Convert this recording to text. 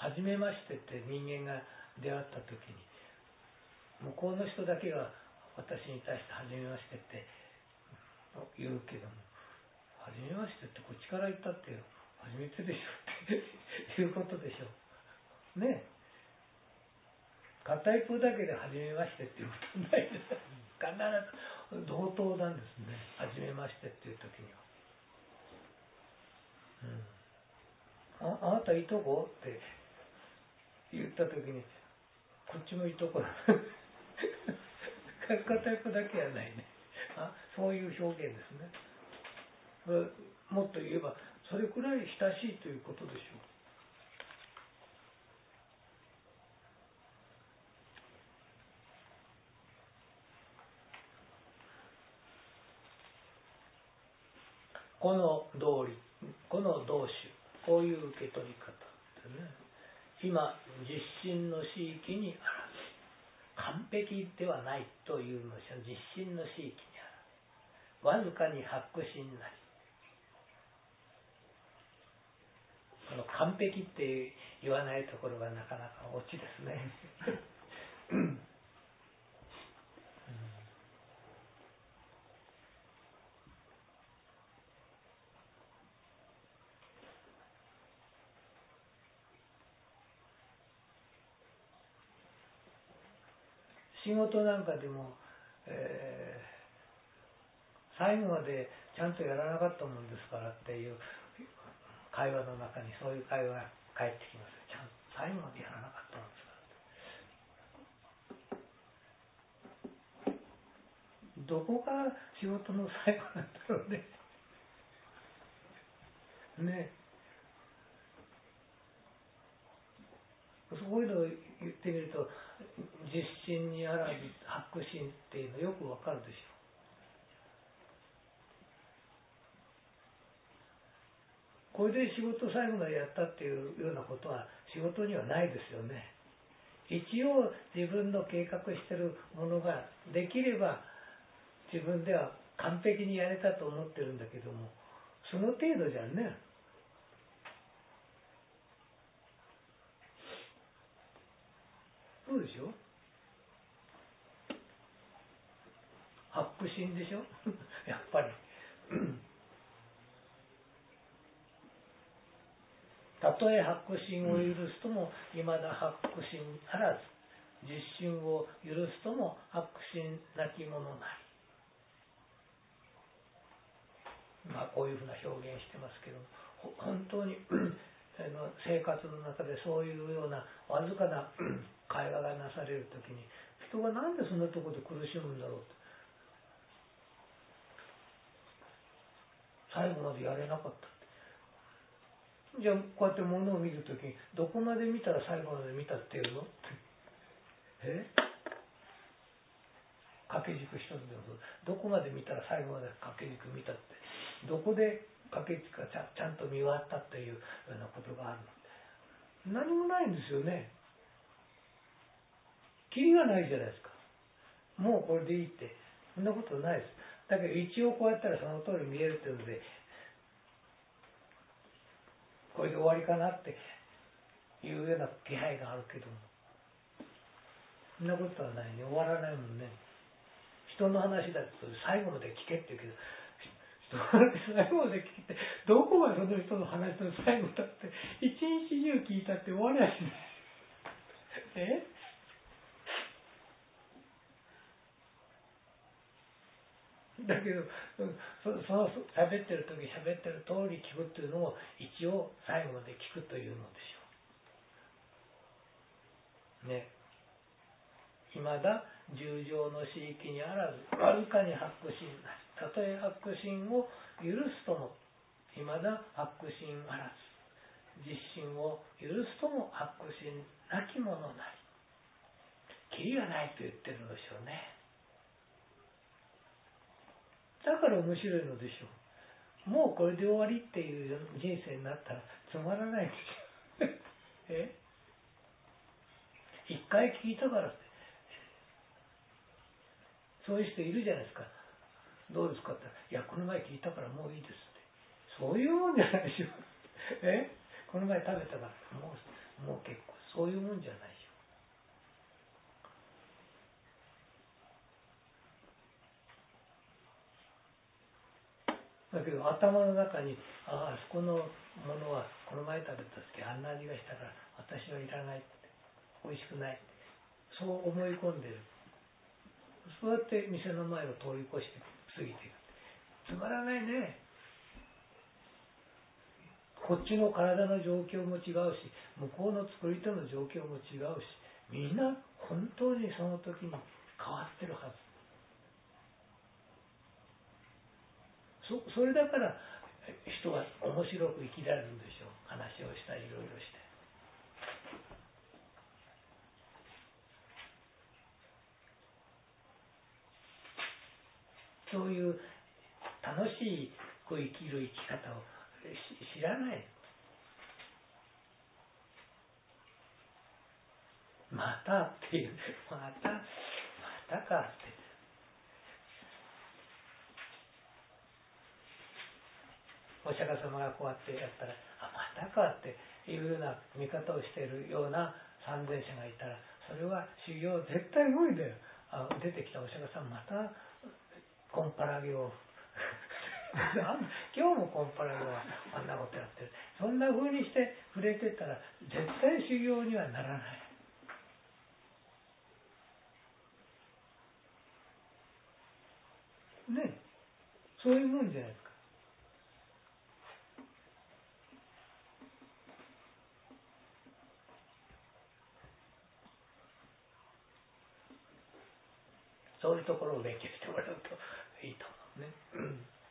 初めましてって人間が出会った時に、向こうの人だけが私に対して初めましてって言うけども、初めましてってこっちから言ったって初めてでしょっていうことでしょうね。片一方だけで初めましてっていうことないです。必ず同等なんですね、初めましてっていう時には。あなたいとこって言った時に、こっちもいとこだ片一方だけはないね。そういう表現ですね。もっと言えばそれくらい親しいということでしょう。この道理、この道主、こういう受け取り方ですね。今実心の思域にあらず、完璧ではないというのは実心の思域にあらず、わずかに発心なり。この完璧って言わないところがなかなかオチですね仕事なんかでも、最後までちゃんとやらなかったもんですからっていう会話の中にそういう会話が返ってきます。ちゃんと最後までやらなかったもんですから。どこが仕事の最後なんだろうね。ね。そういうのを言ってみると、実心にあらず発心っていうのよくわかるでしょう。これで仕事最後までやったっていうようなことは仕事にはないですよね。一応自分の計画してるものができれば自分では完璧にやれたと思ってるんだけども、その程度じゃね。そうでしょ。発心でしょやっぱりたとえ発心を許すともいまだ発心あらず、実心を許すとも発心なきものなり。こういうふうな表現してますけど、本当に生活の中でそういうようなわずかな会話がなされるときに、人がなんでそんなところで苦しむんだろうと。最後までやれなかった。じゃあこうやって物を見るときに、どこまで見たら最後まで見たっていうの？掛け軸一つでもどこまで見たら最後まで掛け軸見たって、どこで掛け軸がちゃんと見終わったっていうようなことがあるの？何もないんですよね。キリがないじゃないですか。もうこれでいいって、そんなことないです。だけど一応こうやったらその通り見えるっていうので、これで終わりかなっていうような気配があるけども、そんなことはないね。終わらないもんね。人の話だと最後まで聞けって言うけど、人の話最後まで聞けって、どこがその人の話の最後だって、一日中聞いたって終わりゃしない。だけど、その喋ってる時喋ってる通り聞くっていうのを一応最後まで聞くというのでしょう。ね。いまだ十条の思域にあらず、わずかに発心なし。たとえ発心を許すとも、いまだ発心あらず。実心を許すとも発心なきものなり。キリがないと言ってるのでしょうね。だから面白いのでしょう。もうこれで終わりっていう人生になったらつまらないですよ。一回聞いたからって、そういう人いるじゃないですか。どうですかって言ったら、いやこの前聞いたからもういいですって。そういうもんじゃないでしょ。この前食べたからもう結構そういうもんじゃないでしょ。だけど頭の中にあそこのものはこの前食べた時あんな味がしたから私はいらないって、美味しくないって、そう思い込んでる。そうやって店の前を通り越して過ぎていく。つまらないね。こっちの体の状況も違うし、向こうの作り手の状況も違うし、みんな本当にその時に変わってるはず。それだから人は面白く生きられるんでしょう。話をしたりいろいろして。そういう楽しい生きる生き方を知らない。またっていう、またかって。お釈迦様がこうやってやったら、またかっていうような見方をしているような参禅者がいたら、それは修行絶対無理だよ。出てきたお釈迦さんまたコンパラゲを今日もコンパラゲはあんなことやってる。そんな風にして触れてたら絶対修行にはならない。ね、そういうもんじゃないですか。そういうところを勉強してもらうといいと思うね。